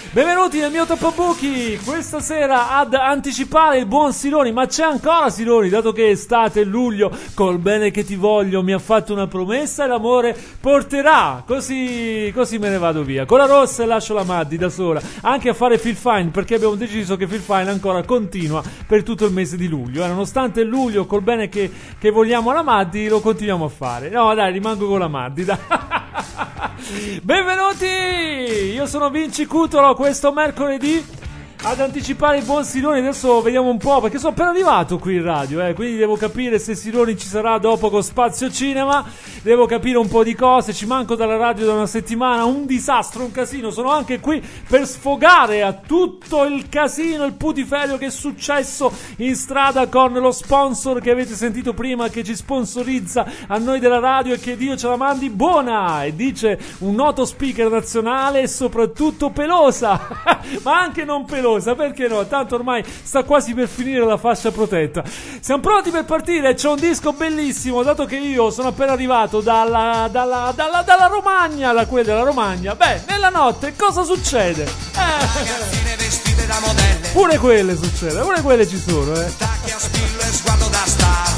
Benvenuti nel mio Tappabuchi, questa sera ad anticipare il buon Sironi, ma c'è ancora Sironi, dato che è estate, luglio, col bene che ti voglio mi ha fatto una promessa e l'amore porterà, così me ne vado via, con la rossa e lascio la Maddi da sola, anche a fare Feel Fine, perché abbiamo deciso che Feel Fine ancora continua per tutto il mese di luglio, nonostante il luglio, col bene che vogliamo alla Maddi, lo continuiamo a fare, no dai, rimango con la Maddi, dai. Benvenuti, io sono Vinci Cutolo, questo mercoledì ad anticipare il buon Sironi. Adesso vediamo un po', perché sono appena arrivato qui in radio, quindi devo capire se Sironi ci sarà dopo con Spazio Cinema, devo capire un po' di cose, ci manco dalla radio da una settimana, un disastro, un casino, sono anche qui per sfogare a tutto il casino, il putiferio che è successo in strada con lo sponsor che avete sentito prima, che ci sponsorizza a noi della radio e che Dio ce la mandi buona, e dice un noto speaker nazionale e soprattutto pelosa, ma anche non pelosa, perché no? Tanto ormai sta quasi per finire la fascia protetta. Siamo pronti per partire, c'è un disco bellissimo, dato che io sono appena arrivato dalla Romagna, da quella della Romagna. Beh, nella notte cosa succede? Ragazzine vestite da modelle, Pure quelle succede, pure quelle ci sono, tacchi a spillo e sguardo da star.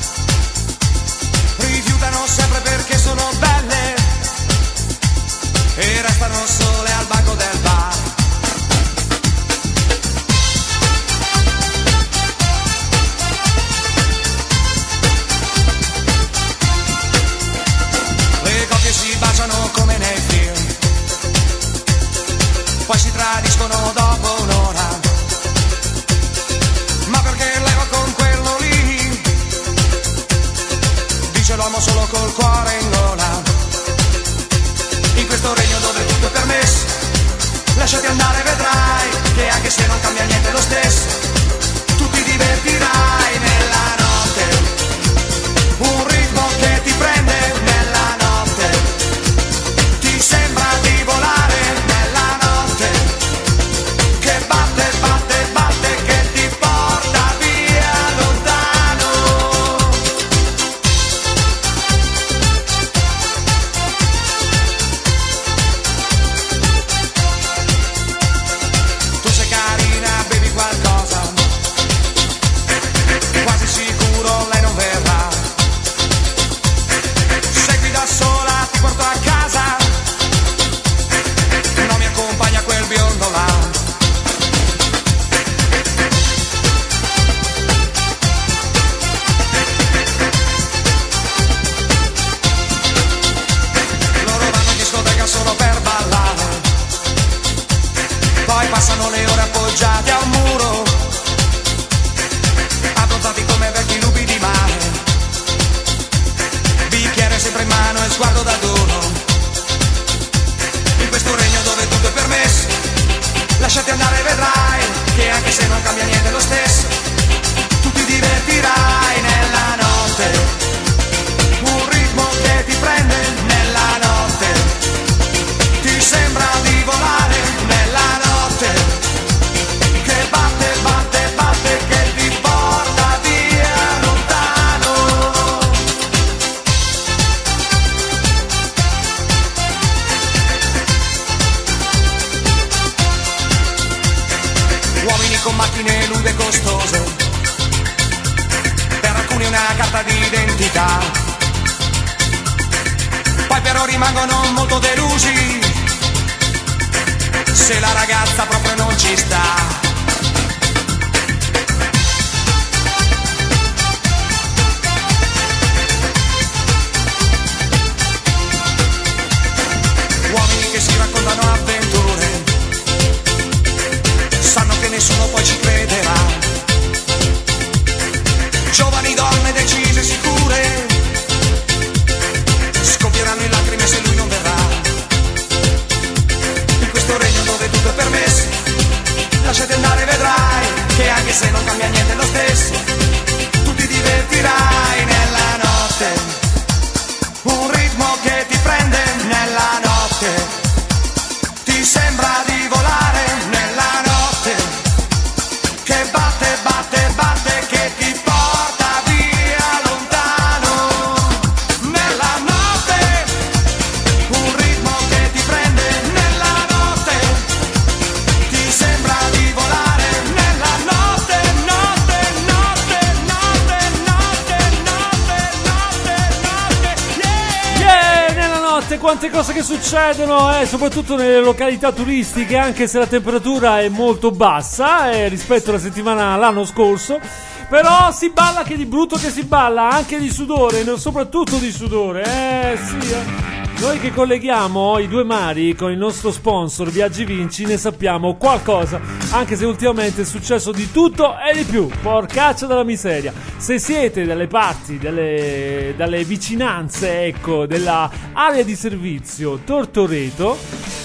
Rifiutano sempre perché sono belle e restano sole al banco del bar. Si baciano come nei film, poi si tradiscono dopo un'ora, ma perché leva con quello lì, dice l'uomo solo col cuore in gola. In questo regno dove tutto è permesso, lasciati andare, vedrai che anche se non cambia niente lo stesso, tu ti divertirai nella notte, un ritmo che ti prende nella notte. Sembra di volare nella notte, che batte, batte, batte, che ti porta via lontano. Tu sei carina, bevi qualcosa, quasi sicuro lei non verrà. Sei qui da sola, ti porto a casa, non mi accompagna quel biondo là. Loro vanno in discoteca solo per ballare, poi passano le ore appoggiati a un muro, abbronzati come vecchi lupi di mare, bicchiere sempre in mano e sguardo da duro. In questo regno dove tutto è permesso, lasciati andare, vedrai che anche se non cambia niente lo stesso, tu ti divertirai nella notte, un ritmo che ti prende nella notte, ti sembra di volare nella notte, che batte, batte, batte, che ti porta via lontano. Uomini con macchine nude costose, per alcuni una carta d'identità, poi però rimangono molto delusi se la ragazza proprio non ci sta. Uomini che si raccontano avventure, sanno che nessuno poi ci crederà. Giovani donne decise, sicure, scoppieranno in lacrime se lui non verrà. In questo regno dove tutto è permesso, lasciate andare. tante cose che succedono, soprattutto nelle località turistiche, anche se la temperatura è molto bassa rispetto alla settimana l'anno scorso. Però si balla, che di brutto che si balla, anche di sudore, soprattutto di sudore. Sì. Noi che colleghiamo i due mari con il nostro sponsor Viaggi Vinci ne sappiamo qualcosa, anche se ultimamente è successo di tutto e di più. Porcaccia della miseria. Se siete dalle parti, dalle vicinanze, ecco, della area di servizio Tortoreto,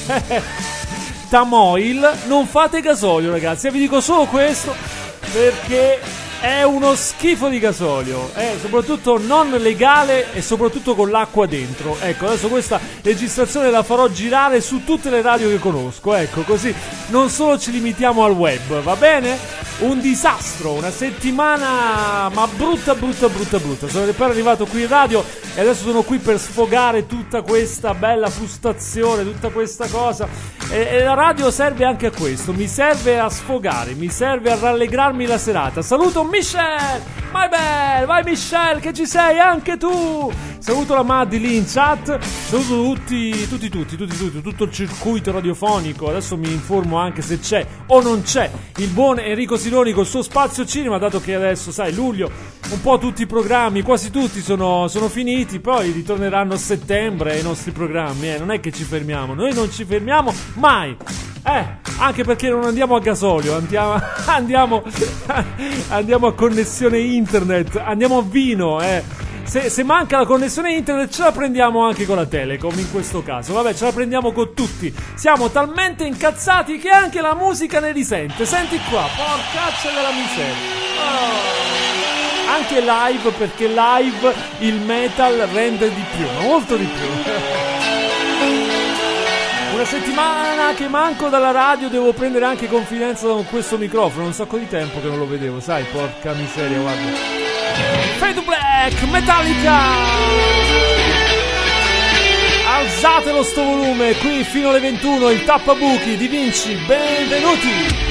Tamoil, non fate gasolio, ragazzi. Vi dico solo questo perché è uno schifo di gasolio, soprattutto non legale e soprattutto con l'acqua dentro. Ecco, adesso questa registrazione la farò girare su tutte le radio che conosco, ecco, così non solo ci limitiamo al web, va bene? Un disastro, una settimana ma brutta. Sono appena arrivato qui in radio e adesso sono qui per sfogare tutta questa bella frustrazione, tutta questa cosa. E la radio serve anche a questo, mi serve a sfogare, mi serve a rallegrarmi la serata. Saluto Michelle, my belle, vai Michelle che ci sei anche tu. Saluto la Maddi lì in chat, saluto tutto il circuito radiofonico. Adesso mi informo anche se c'è o non c'è il buon Enrico Siloni col suo spazio cinema, dato che adesso, sai, luglio un po' tutti i programmi, quasi tutti sono finiti, poi ritorneranno a settembre i nostri programmi, non è che ci fermiamo, noi non ci fermiamo mai. Anche perché non andiamo a gasolio, andiamo a connessione internet, andiamo a vino, Se manca la connessione internet ce la prendiamo anche con la Telecom in questo caso. Vabbè, ce la prendiamo con tutti. Siamo talmente incazzati che anche la musica ne risente. Senti qua, porcaccia della miseria. Anche live, perché live il metal rende di più, molto di più. Una settimana che manco dalla radio, devo prendere anche confidenza con questo microfono. Un sacco di tempo che non lo vedevo, sai, porca miseria, guarda. Fade to Black, Metallica. Alzatelo sto volume, qui fino alle 21 il tappabuchi di Vinci, benvenuti.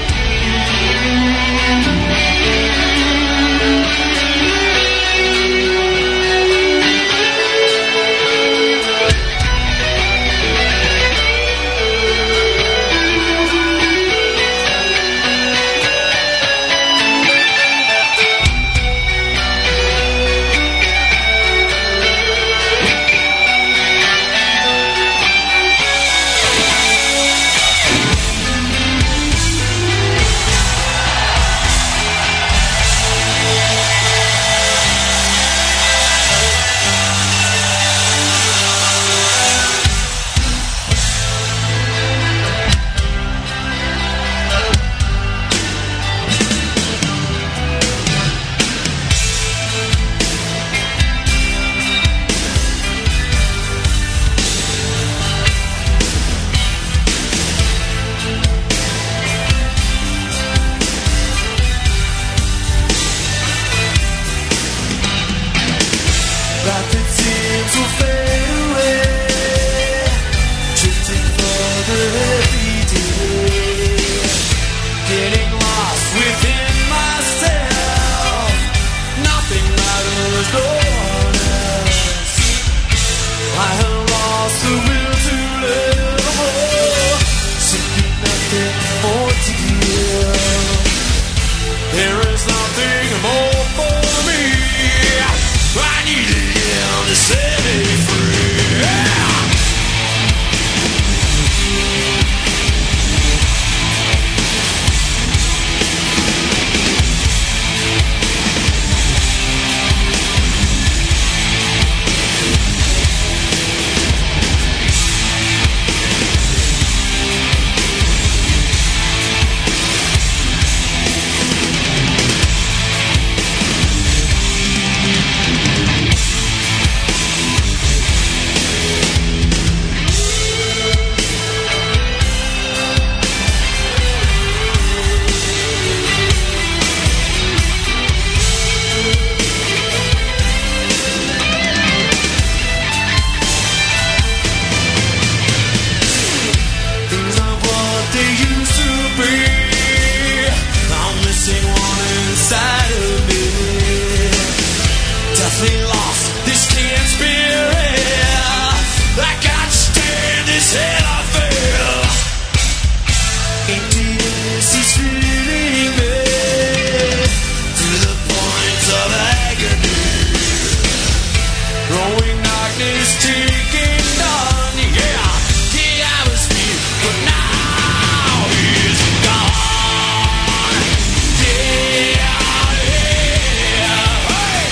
Emptiness is filling me to the point of agony. Growing darkness taking on, yeah, the atmosphere, but now he's gone. Yeah, yeah, hey.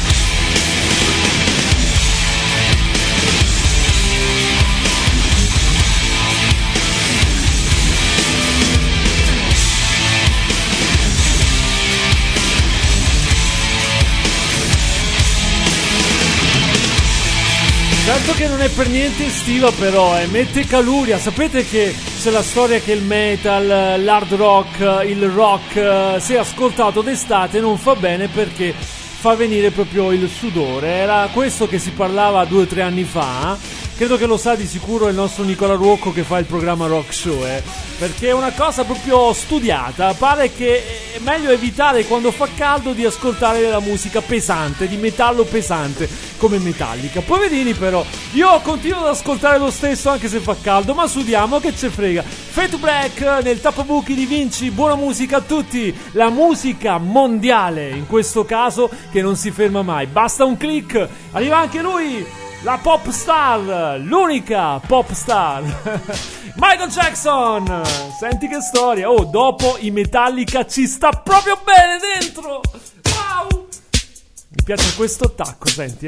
Certo che non è per niente estiva, però mette caluria. Sapete che c'è la storia che il metal, l'hard rock, il rock, se ascoltato d'estate non fa bene perché fa venire proprio il sudore. Era questo che si parlava 2 o 3 anni fa. Credo che lo sa di sicuro il nostro Nicola Ruocco che fa il programma Rock Show, perché è una cosa proprio studiata. Pare che è meglio evitare quando fa caldo di ascoltare la musica pesante, di metallo pesante come Metallica. Poverini, però io continuo ad ascoltare lo stesso anche se fa caldo, ma sudiamo, che ce frega. Fade to Black nel tappabuchi di Vinci. Buona musica a tutti, la musica mondiale in questo caso che non si ferma mai, basta un click, arriva anche lui, la pop star, l'unica pop star Michael Jackson. Senti che storia. Oh, dopo i Metallica ci sta proprio bene dentro. Wow, mi piace questo attacco, senti,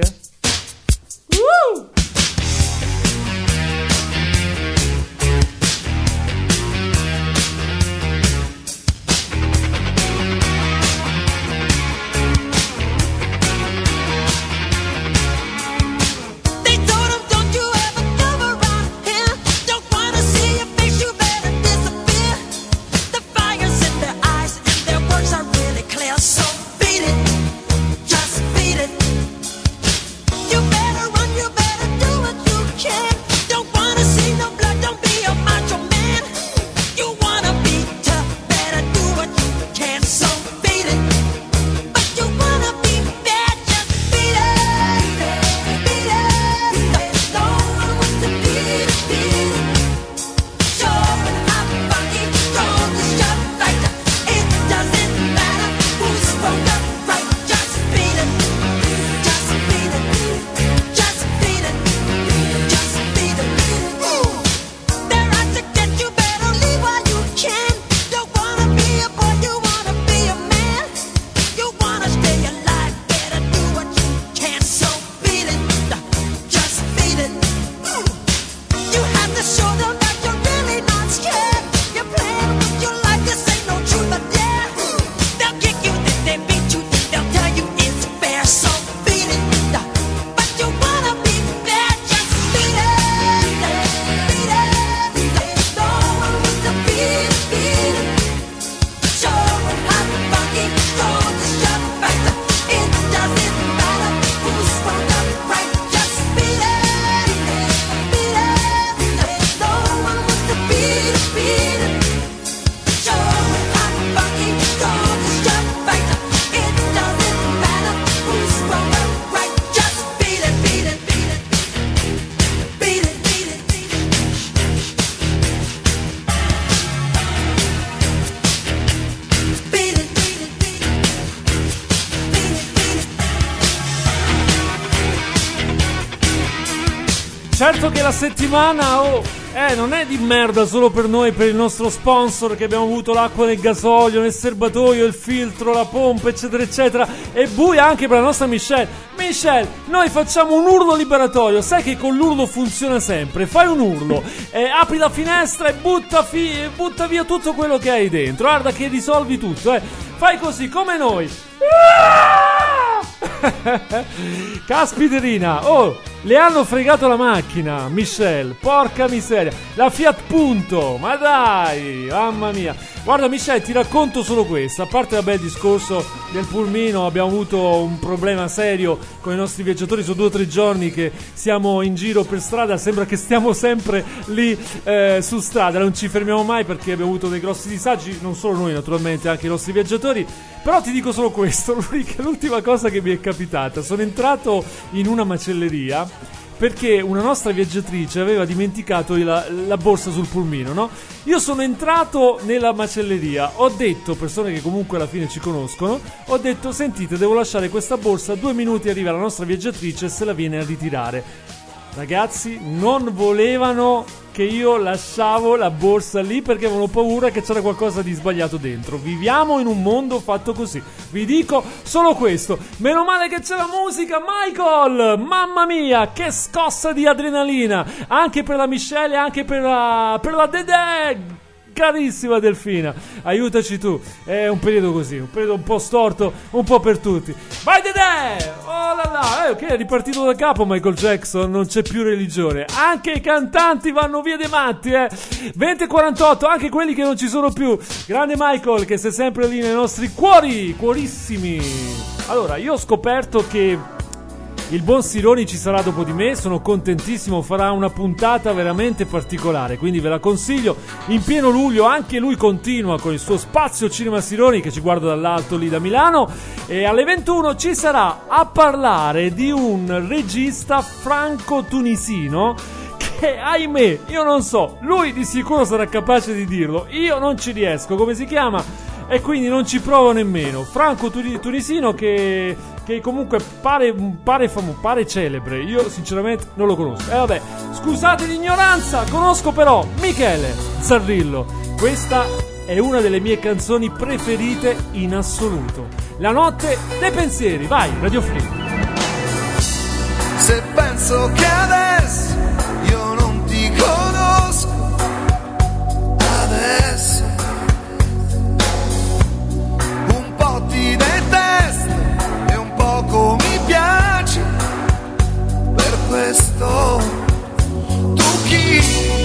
Certo che la settimana non è di merda solo per noi, per il nostro sponsor, che abbiamo avuto l'acqua nel gasolio, nel serbatoio, il filtro, la pompa, eccetera eccetera, e buia anche per la nostra Michelle. Michelle, noi facciamo un urlo liberatorio, sai che con l'urlo funziona sempre. Fai un urlo, apri la finestra e butta via tutto quello che hai dentro, guarda che risolvi tutto, fai così come noi. Caspiterina, le hanno fregato la macchina, Michelle, porca miseria, la Fiat Punto, ma dai, mamma mia. Guarda Michelle, ti racconto solo questo, a parte il discorso del pulmino, abbiamo avuto un problema serio con i nostri viaggiatori, sono 2 o 3 giorni che siamo in giro per strada, sembra che stiamo sempre lì su strada, non ci fermiamo mai perché abbiamo avuto dei grossi disagi, non solo noi naturalmente, anche i nostri viaggiatori. Però ti dico solo questo, l'ultima cosa che mi è capitata, sono entrato in una macelleria perché una nostra viaggiatrice aveva dimenticato la borsa sul pulmino, no? Io sono entrato nella macelleria, ho detto, persone che comunque alla fine ci conoscono, ho detto: sentite, devo lasciare questa borsa, 2 minuti arriva la nostra viaggiatrice e se la viene a ritirare. Ragazzi, non volevano che io lasciavo la borsa lì perché avevano paura che c'era qualcosa di sbagliato dentro. Viviamo in un mondo fatto così. Vi dico solo questo. Meno male che c'è la musica, Michael! Mamma mia, che scossa di adrenalina! Anche per la Michelle e anche per la Dedè! Carissima Delfina, aiutaci tu. È un periodo così, un periodo un po' storto, un po' per tutti. Vai Dedè! Oh là là! Ok, è ripartito da capo Michael Jackson, non c'è più religione. Anche i cantanti vanno via dei matti, 20:48, anche quelli che non ci sono più. Grande Michael, che sei sempre lì nei nostri cuori, cuorissimi. Allora, io ho scoperto che il buon Sironi ci sarà dopo di me, sono contentissimo, farà una puntata veramente particolare, quindi ve la consiglio. In pieno luglio anche lui continua con il suo Spazio Cinema Sironi, che ci guarda dall'alto lì da Milano, e alle 21 ci sarà a parlare di un regista franco-tunisino che, ahimè, io non so, lui di sicuro sarà capace di dirlo, io non ci riesco, come si chiama? E quindi non ci provo nemmeno. Franco-tunisino che comunque pare celebre. Io sinceramente non lo conosco. E vabbè, scusate l'ignoranza, conosco però Michele Zarrillo. Questa è una delle mie canzoni preferite in assoluto. La notte dei pensieri. Vai, Radio Free. Se penso che adesso io non ti conosco, adesso un po' ti detesto e un poco mi piace, per questo tu chi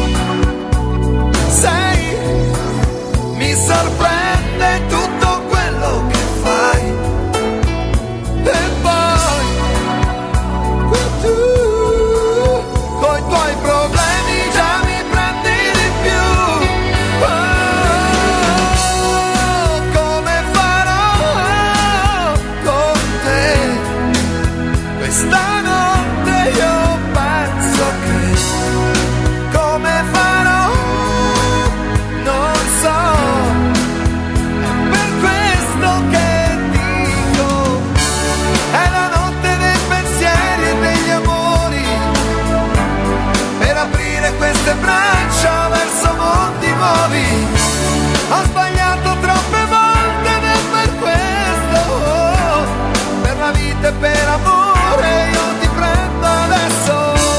sei? Mi sorprende tutto quello che fai e poi tu coi tuoi problemi già mi prendi di più. Come farò con te questa notte? Io penso che come farò non so, è per questo che dico è la notte dei pensieri e degli amori, per aprire queste braccia verso mondi nuovi. Ho sbagliato troppe volte ed è per questo, per la vita e per amore io ti prendo adesso.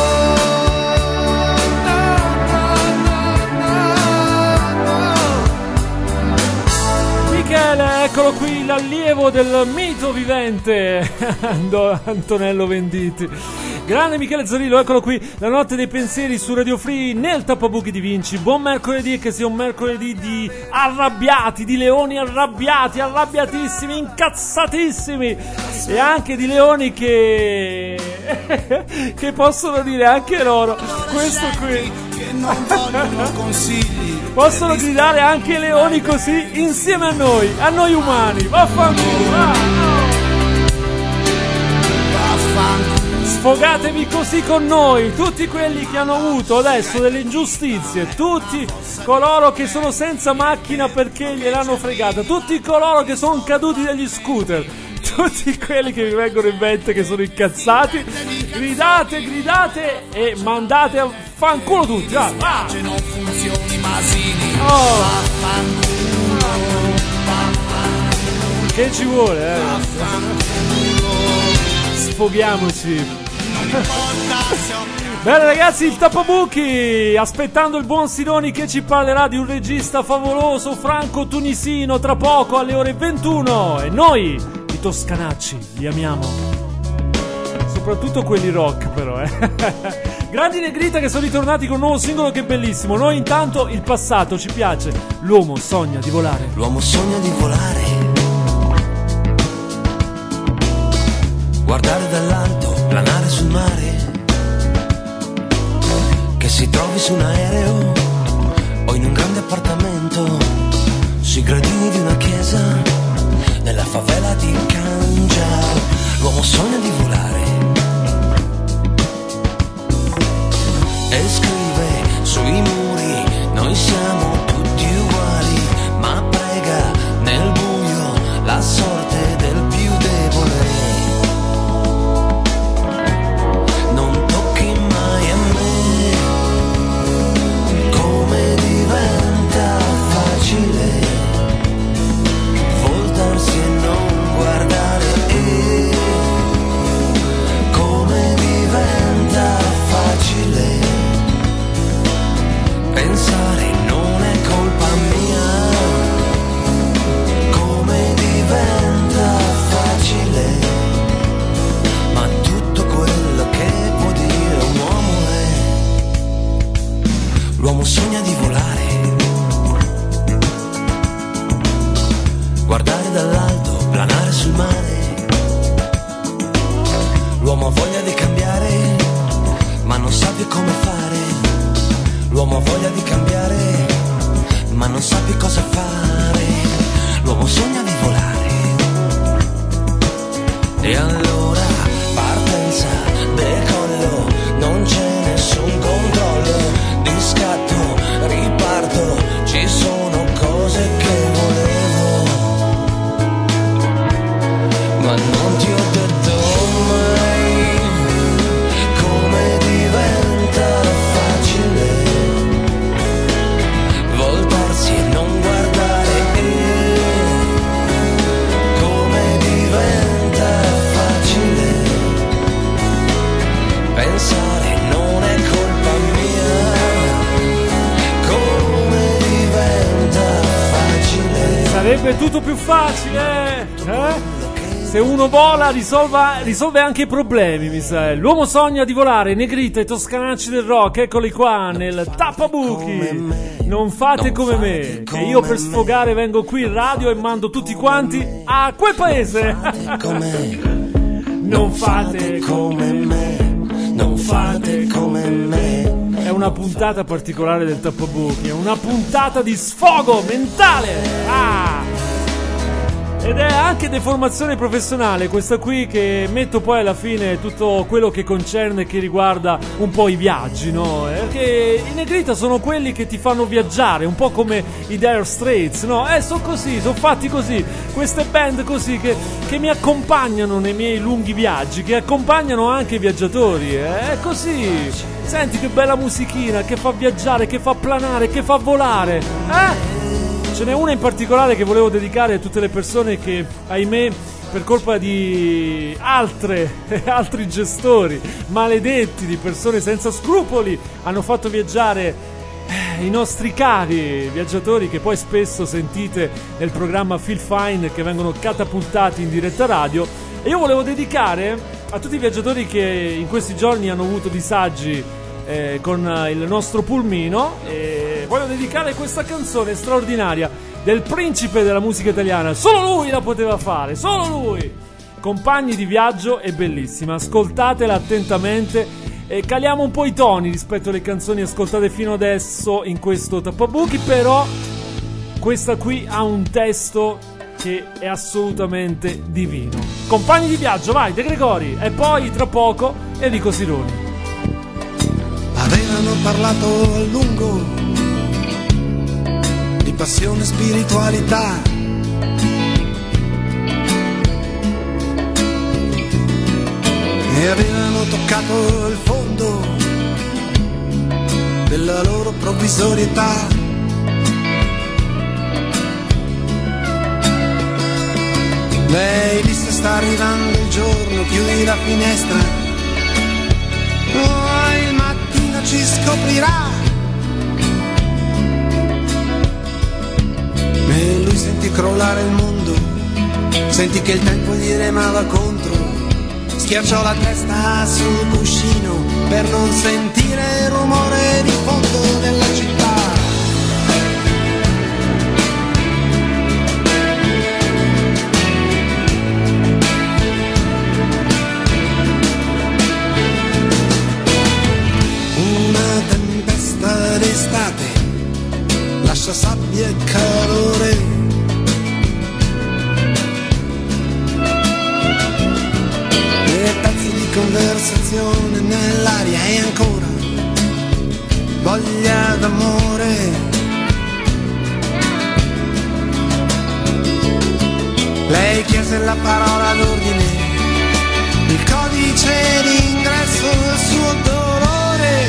Michele, eccolo qui, l'allievo del mito vivente Antonello Venditti. Grande Michele Zarrillo, eccolo qui, la notte dei pensieri su Radio Free nel Tappabuchi di Vinci. Buon mercoledì, che sia un mercoledì di arrabbiati, di leoni arrabbiati, arrabbiatissimi, incazzatissimi, e anche di leoni che possono dire anche loro questo qui. Non vogliono consigli. Possono gridare anche leoni così insieme a noi umani. Vaffanculo, va! Sfogatevi così con noi, tutti quelli che hanno avuto adesso delle ingiustizie, tutti coloro che sono senza macchina perché gliel'hanno fregata, tutti coloro che sono caduti dagli scooter, tutti quelli che vi vengono in mente che sono incazzati, gridate e mandate a fanculo tutti, va! Non funzioni Masini. Oh. Che ci vuole, Sfoghiamoci. Bene ragazzi, il Tappabuchi, aspettando il buon Sironi che ci parlerà di un regista favoloso franco-tunisino tra poco alle ore 21. E noi, i toscanacci, li amiamo. Soprattutto quelli rock però, Grandi Negrita che sono ritornati con un nuovo singolo che è bellissimo. Noi intanto il passato ci piace. L'uomo sogna di volare. L'uomo sogna di volare, guardare dall'alto, planare sul mare, che si trovi su un aereo o in un grande appartamento, sui gradini di una chiesa, nella favela di Cangia. L'uomo sogna di volare, scrive sui muri, noi siamo tutti uguali, ma prega nel buio la sorte del più debole. Non tocchi mai a me, come diventa facile voltarsi e non guardare, come diventa facile pensare non è colpa mia, come diventa facile, ma tutto quello che può dire un uomo è, l'uomo sogna di volare, guardare dall'alto, planare sul mare, l'uomo ha voglia di cambiare, ma non sa più come fare, l'uomo ha voglia di cambiare, ma non sa più cosa fare, l'uomo sogna di volare, e allora partenza, decollo, non c'è nessun controllo, di scatto, riparto, ci sono cose che volevo, ma non ti ho detto mai come diventa facile voltarsi e non guardare, come diventa facile pensare non è colpa mia, come diventa facile. Sarebbe tutto più facile, eh? Se uno vola risolve anche i problemi, mi sa. L'uomo sogna di volare, Negrita e Toscanacci del rock, eccoli qua nel Tappabuchi. Non fate come me, che io per sfogare vengo qui in radio e mando tutti quanti a quel paese. Non fate come me, non fate come me. È una puntata particolare del Tappabuchi, è una puntata di sfogo mentale. Ed è anche deformazione professionale questa qui, che metto poi alla fine tutto quello che concerne, che riguarda un po' i viaggi, no? Perché i Negrita sono quelli che ti fanno viaggiare, un po' come i Dire Straits, no? Sono così, sono fatti così, queste band così che mi accompagnano nei miei lunghi viaggi, che accompagnano anche i viaggiatori, è così. Senti che bella musichina, che fa viaggiare, che fa planare, che fa volare, Ce n'è una in particolare che volevo dedicare a tutte le persone che, ahimè, per colpa di altri gestori maledetti, di persone senza scrupoli, hanno fatto viaggiare i nostri cari viaggiatori, che poi spesso sentite nel programma Feel Fine, che vengono catapultati in diretta radio. E io volevo dedicare a tutti i viaggiatori che in questi giorni hanno avuto disagi con il nostro pulmino, e voglio dedicare questa canzone straordinaria del principe della musica italiana. Solo lui la poteva fare, solo lui. Compagni di viaggio, è bellissima, ascoltatela attentamente e caliamo un po' i toni rispetto alle canzoni ascoltate fino adesso in questo Tappabuchi, però questa qui ha un testo che è assolutamente divino. Compagni di viaggio, vai, De Gregori, e poi tra poco Enrico Sironi. Avevano parlato a lungo di passione e spiritualità, e avevano toccato il fondo della loro provvisorietà. Lei disse: sta arrivando il giorno, chiudi la finestra, poi il mattino ci scoprirà. E lui sentì crollare il mondo, sentì che il tempo gli remava contro, schiacciò la testa sul cuscino per non sentire il rumore di fondo della città. Una tempesta d'estate lascia sabbia e calore, e pezzi di conversazione nell'aria, e ancora voglia d'amore. Lei chiese la parola d'ordine, il codice d'ingresso del suo dolore.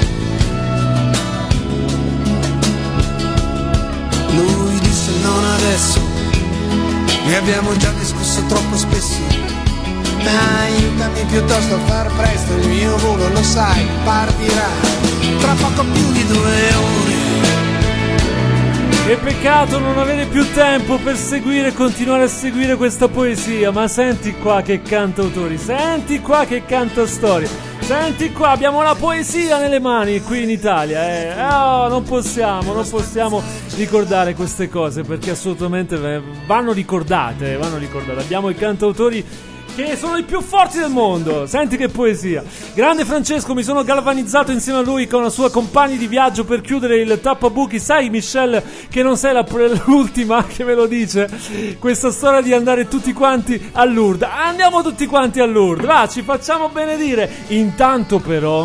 Lui disse non adesso, ne abbiamo già discusso troppo spesso. Aiutami piuttosto a far presto, il mio volo lo sai, partirà tra poco più di 2 ore. Che peccato non avere più tempo per seguire e continuare a seguire questa poesia. Ma senti qua che cantautori, senti qua che cantastorie, senti qua, abbiamo la poesia nelle mani qui in Italia. Non possiamo ricordare queste cose, perché assolutamente vanno ricordate. Abbiamo i cantautori che sono i più forti del mondo. Senti che poesia. Grande Francesco, mi sono galvanizzato insieme a lui con la sua compagni di viaggio per chiudere il tappabuchi. Sai Michelle che non sei l'ultima che me lo dice questa storia di andare tutti quanti a Lourdes. Andiamo tutti quanti a Lourdes, va, ci facciamo benedire. Intanto però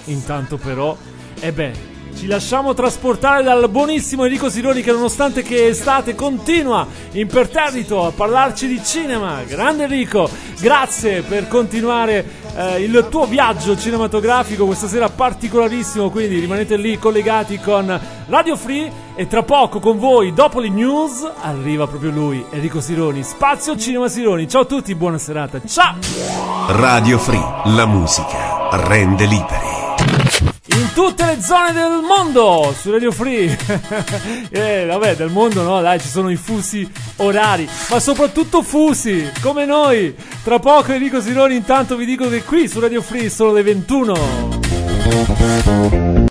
ci lasciamo trasportare dal buonissimo Enrico Sironi, che nonostante che è estate continua imperterrito a parlarci di cinema. Grande Enrico, grazie per continuare il tuo viaggio cinematografico questa sera particolarissimo, quindi rimanete lì collegati con Radio Free e tra poco con voi, dopo le news, arriva proprio lui, Enrico Sironi, Spazio Cinema Sironi. Ciao a tutti, buona serata, ciao! Radio Free, la musica rende liberi. In tutte le zone del mondo su Radio Free. Vabbè, del mondo no, dai, ci sono i fusi orari, ma soprattutto fusi come noi. Tra poco Enrico Sironi, intanto vi dico che qui su Radio Free sono le 21.